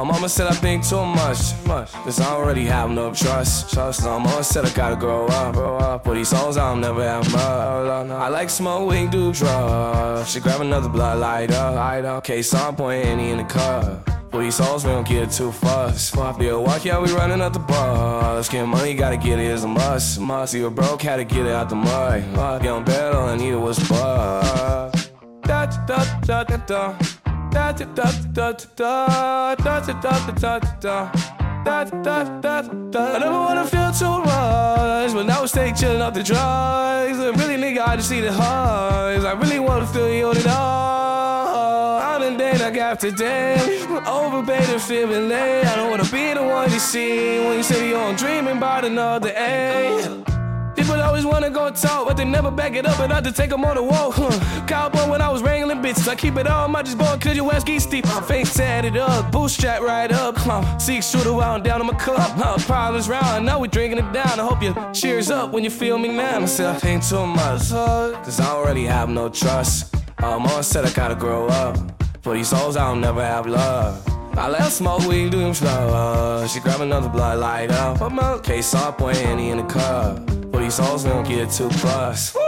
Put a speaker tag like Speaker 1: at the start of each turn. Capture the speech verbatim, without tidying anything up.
Speaker 1: mama said I think too much, much. Cause I already have no trust, trust. My mama said I gotta grow up, grow up. But these songs I'll never have much. I like smoke, weed, do drugs. She grab another blood lighter, lighter. Case on point, Annie in the car. For these souls, we don't get too fussed. Fuck the walk, yeah, we running up the bus. Get money, gotta get it, it's a must. Must, you a broke, had to get it out the mud. Fuck, get on bed, all I needed was buzz. Da da da da da. Da da da da da da da da da da da. Da, da, da, da. I never wanna feel too rushed, but now we stay chillin' off the drugs. And really, nigga, I just need the hugs. I really wanna feel you on it all. I'm in day like after day, overpaid and feeling late. I don't wanna be the one you see when you say you're on dreaming about another A. People always wanna go talk, but they never back it up enough to take them on the walk. Huh. Cowboy when I was wrangling bitches, I keep it all, I just bought cause your ass geek steep. Face tatted up, bootstrap right up. Huh. Six shooter out down in my cup. Huh. Problems round, now we drinking it down. I hope you cheers up when you feel me now. I said I think too much, huh? Cause I already have no trust. My mama said I gotta grow up. For these souls I'll never have love. I let her smoke weed, do them slow. She grab another blood light up. Put my case up, point Annie in the cup. For these souls, we don't get too close.